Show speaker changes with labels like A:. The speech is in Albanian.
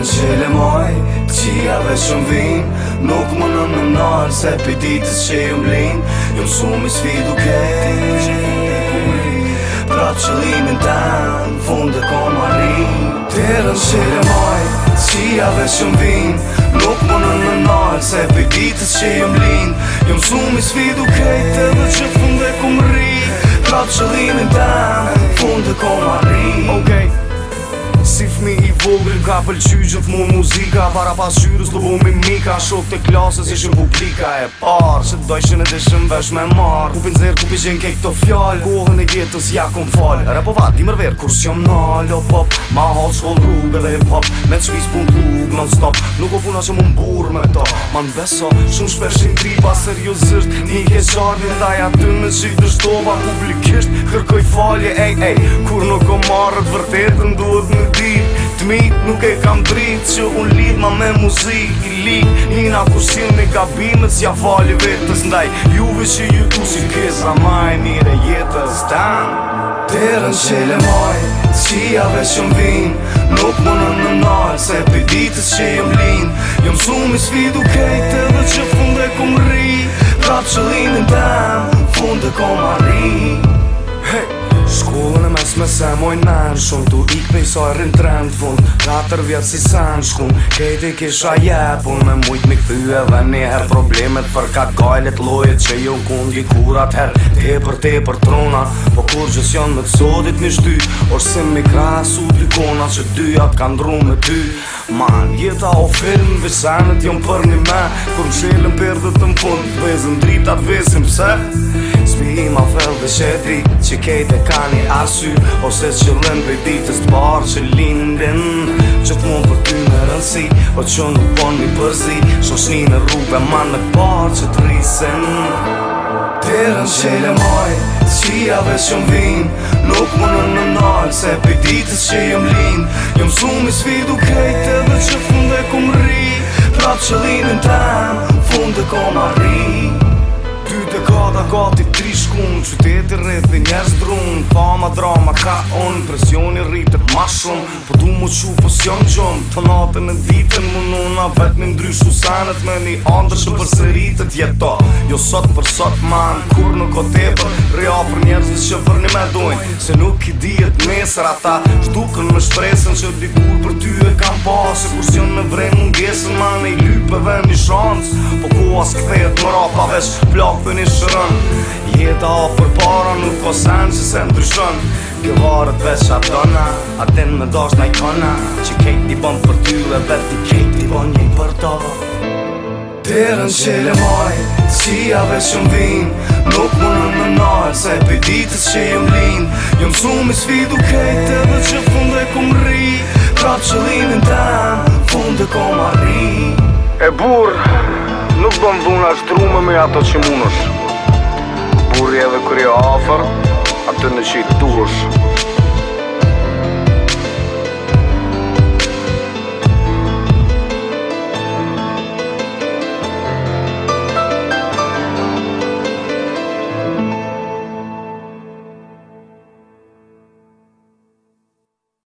A: Terën qele moj, qijave shumë vin Nuk më në nalë se për ditës që jëm lin Jëm shumë i sfidu kej Prap qëllimin ten, funde kom arrin Terën qele moj, qijave shumë vin Nuk më në nalë se për ditës që jëm lin Jëm shumë i sfidu kej edhe që funde kom ri Prap qëllimin ten, funde kom arrin
B: Si fmi i vogël ka pëlqy gjithmonë muzika Para pasqyrës do bu mimika Shok të klasës ishën publika e parë Që dojshin e dishën vesh me marë Ku pinzer, ku pizhen kej këto fjallë Kohën e jetës ja kom falë Repovat, di mërver, kur s'jom nalë pop Ma halë shkoll rrugë dhe hip-hop Me të shpis pun klug non-stop Nuk o puna që mu m'burë me to Ma n'beso, shumë shpeshin tripa Seriosisht, një ke qarni Ndaj aty me qitë shtova Publikisht, kërkoj falje Kur nuk o marrët vërtetën duhet në T'mit nuk e kam drit që unë lidh ma me muzik I lik njëna kur si me gabimet s'ja fali vetës Ndaj juve që ju tu si kesa ma e mire jetës tan
A: Terën qele moj, qijave shumë vin Nuk më në nalë se për ditës që jem lin Jëm shumë i sfidu kejt edhe që funde kom ri Prap qëllimin tem, funde kom arrin
B: Shkollën e mesme se moj nën shumë Tu ikme i saj rrin trend fund 4 vjetë si sen shkun Kejti kisha jepun me mujt mi këthy edhe njëher Problemet për ka gajlet lojet që jo kundi kur atëher Tepër trona Po kur gjës janë me të sodit mi shty Orsim mi krasu t'ikona që dyjat kanë dru me ty Man, jeta o film, visenet jom për një me Kur m'shelën perdët të m'fund Vezën dritat vezim pse Spi ma fell dhe shetri që kejt e ka një arsy Ose qëllën për ditës t'parë që lindin Qëtë mund për ty në rëndësi O që nuk pon mi përzi Shoshni në rrugë ma në parë që t'risin
A: Terën qele moj, qijave shumë vin Nuk më në nalë se për ditës që jem lin Jëm shumë i sfidu kejt edhe që funde kom ri Prap qëllimin tem, funde kom arrin
B: 2 dekada gati 3 shkun Qyteti rrethi njerës drun Fama drama ka on Presjoni rritet ma shumë Po du mu qu po s'jon gjom Të natën e ditën mu nuna vet me ndryshu senet Me një andër që përsëritet jeto Jo sot për sot man Kur nuk o tepër Rea për njerëzit që për një me dojnë Se nuk i dijet nesër ata Shtukën me shpresën që dikur për ty e kam pas Se kur s'jon me vrej mungesën man E i lypeve një shans Po ku as këthet më rapa veç plak për një shërën Jeta o për para nuk o sen që se ndryshën Kjo varët veç atona Atin me dash na ikona Që kejt i bon për ty e vet i kejt i bon një për to
A: Terën qele moj, qijave shumë vin Nuk më në nalë se për ditës që jem lin Jëm shumë i sfidu kejt edhe që funde kom ri Prap qëllimin tem, funde kom arrin
B: E burë Nuk do m'dhuna shtrume me ato që munësh Burri edhe kërje afer Atë në që i duësh